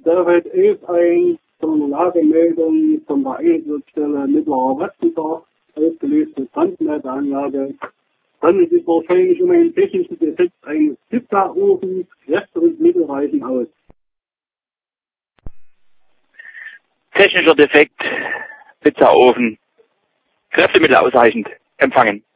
David ist ein zur Lagemeldung von der Einsatzstelle Mittlerer Westendorf ausgelöste Brandmeldeanlage. Handelt sich wahrscheinlich um einen technischen Defekt eines Pizzaofens. Kräfte und Mittel reichen aus. Technischer Defekt, Pizzaofen, Kräftemittel ausreichend, empfangen.